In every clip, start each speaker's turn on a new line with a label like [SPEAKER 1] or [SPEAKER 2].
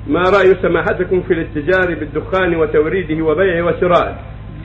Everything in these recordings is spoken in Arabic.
[SPEAKER 1] ما رأي سماحتكم في الاتجار بالدخان وتوريده وبيعه وشرائه؟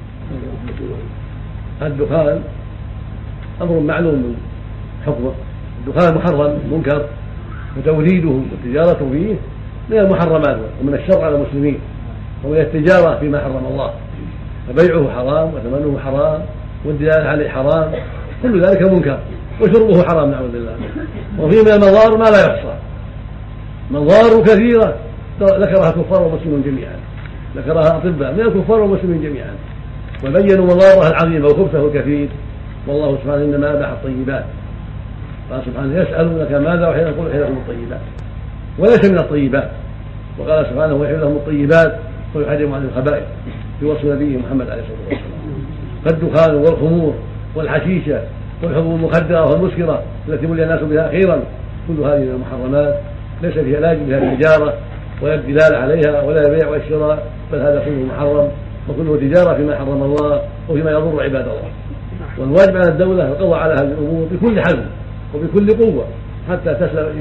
[SPEAKER 2] الدخان أمر معلوم من حكمه، الدخان محرم منكر، وتوريده والتجارة فيه من المحرمات ومن الشر على المسلمين، ومن التجارة فيما حرم الله، فبيعه حرام وثمنه حرام والدلالة عليه حرام، كل ذلك منكر، وشربه حرام نعوذ بالله. وفيه من المضار ما لا يحصى، مضار كثيرة ذكرها الكفار والمسلمين جميعا، ذكرها أطباء من الكفار والمسلمين جميعا، وبينوا مضاره العظيمة وخبثه الكثير. والله سبحانه إنما أباح الطيبات، قال سبحانه يسألونك ماذا أحل لكم؟ أحل لكم الطيبات، وليس من الطيبات. وقال سبحانه ويحل لهم الطيبات ويحرم عن الخبائث في وصف نبيه محمد عليه الصلاة والسلام. فالدخان والخمور والحشيشة والحبوب المخدرة والمسكرة التي ملي الناس بها خيرا كل هذه من المحرمات، ليس فيها لا يجب بها التجارة ولا الدلالة عليها ولا البيع والشراء، بل هذا كله محرم، وكله تجارة فيما حرم الله وفيما يضر عباد الله. والواجب على الدولة القضاء على هذه الأمور بكل حزم وبكل قوة حتى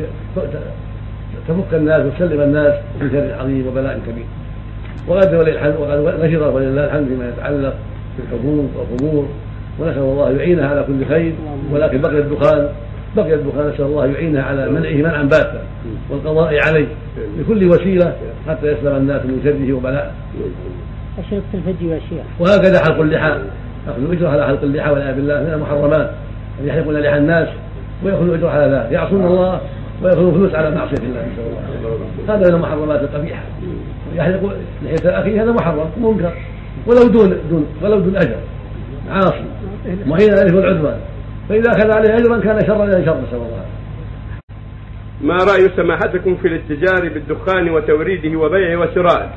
[SPEAKER 2] تفك الناس وتسلم الناس من شر عظيم وبلاء كبير. وقد نشر ولله الحمد فيما يتعلق بالحبوب والخمور، ونسأل الله يعينها على كل خير، ولكن بقي الدخان نسأل الله يعينها على منعه منعا باتا والقضاء عليه بكل وسيلة حتى يسلم الناس من شره وبلائه.
[SPEAKER 3] أشربت الفجر يا شيخ.
[SPEAKER 2] وهكذا حلق اللحى، أخذ الأجرة على حلق اللحى والعياذ بالله من المحرمات، أن يحلقون لحى الناس ويأخذوا الأجرة على ذلك، يعصون الله ويأخذوا فلوس على معصية الله نسأل الله. هذا من المحرمات القبيحة، يحلق لحية أخيه هذا محرم منكر ولو دون أجر، عاصي وحين ألف العدوان، فإذا أخذ عليه أجرا كان شرا إلى شر نسأل الله.
[SPEAKER 1] ما رأي سماحتكم في الاتجار بالدخان وتوريده وبيعه وشرائه؟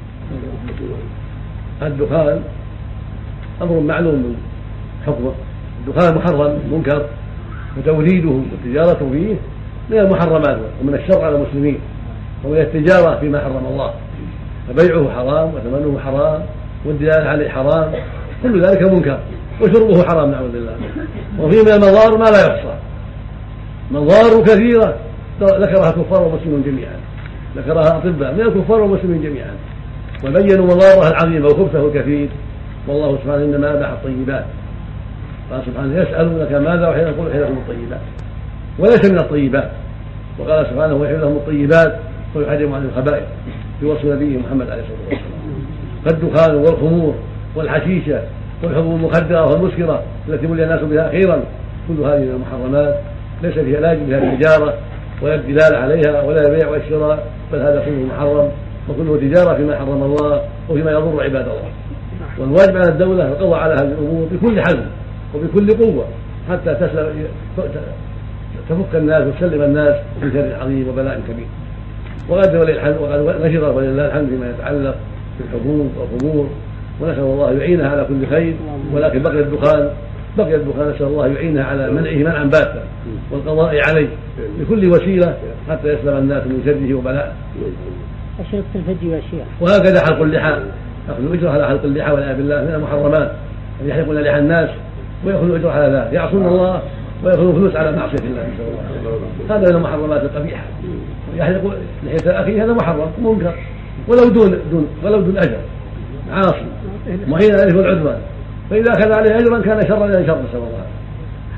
[SPEAKER 2] الدخان أمر معلوم من حكمه، الدخان محرم منكر، وتوريده والتجارة فيه من المحرمات ومن الشر على المسلمين، ومن التجارة فيما حرم الله، فبيعه حرام وثمنه حرام والدلالة عليه حرام، كل ذلك منكر، وشربه حرام نعوذ بالله. وفيه من المضار ما لا يحصى، مضار كثيرة ذكرها الكفار والمسلمين جميعا، ذكرها أطباء من الكفار والمسلمين جميعا، وبينوا مضاره العظيمة وخبثه الكثير. والله سبحانه إنما أباح الطيبات، قال سبحانه يسألونك ماذا أحل لكم؟ أحل لكم الطيبات، وليس من الطيبات. وقال سبحانه ويحل لهم الطيبات ويحرم عن الخبائث في وصف نبيه محمد عليه الصلاة والسلام. فالدخان والخمور والحشيشة والحبوب المخدرة والمسكرة التي ملي الناس بها خيرا كل هذه من المحرمات، ليس فيها لا يجب بها التجارة ولا الدلالة عليها ولا البيع والشراء، بل هذا كله محرم، وكله تجارة فيما حرم الله وفيما يضر عباد الله. والواجب على الدولة القضاء على هذه الأمور بكل حزم وبكل قوة حتى تفك الناس وتسلم الناس من شر عظيم وبلاء كبير. وقد نشر ولله الحمد فيما يتعلق بالحبوب والخمور، ونسأل الله يعينها على كل خير، ولكن بقي الدخان نسأل الله يعينها على منعه منعا باتا والقضاء عليه بكل وسيلة حتى يسلم الناس من شره وبلائه.
[SPEAKER 3] أشربت الفجر يا شيخ.
[SPEAKER 2] وهكذا حلق اللحى، أخذ الأجرة على حلق اللحى والعياذ بالله من المحرمات، أن يحلقون لحى الناس ويأخذوا الأجرة على ذلك، يعصون الله ويأخذوا فلوس على معصية الله نسأل الله. هذا من المحرمات القبيحة، يحلق لحية أخيه هذا محرم منكر، ولو دون أجر، عاصي وحين ألف العدوان، فإذا أخذ عليه أجرا كان شرا إلى شر نسأل الله.